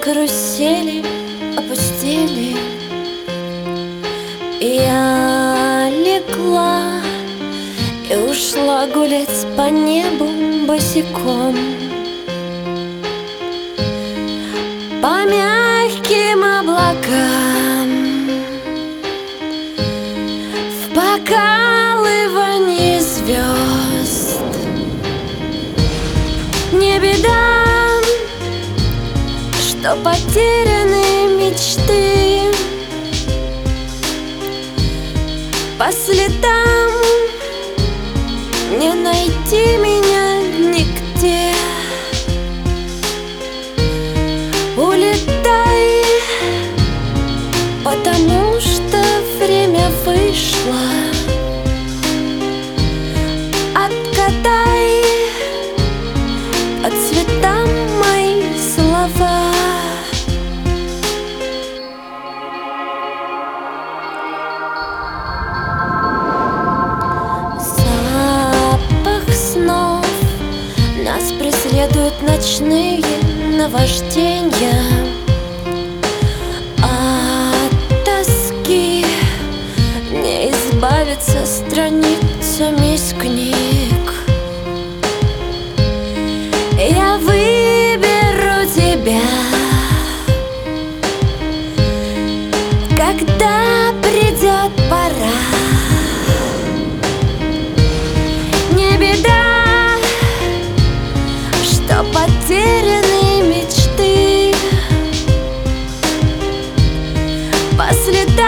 Карусели опустели, и я легла и ушла гулять по небу босиком, по мягким облакам, в покалывании звезд. Не беда, что потеряны мечты, по следам не найти меня нигде. Улетай, потому что время вышло. Отгадай по цветам мои слова. Запах снов нас преследуют ночные наваждения. От тоски не избавиться страницами из книг. Я выберу тебя, когда придет пора. Не беда, что потеряны мечты, по следам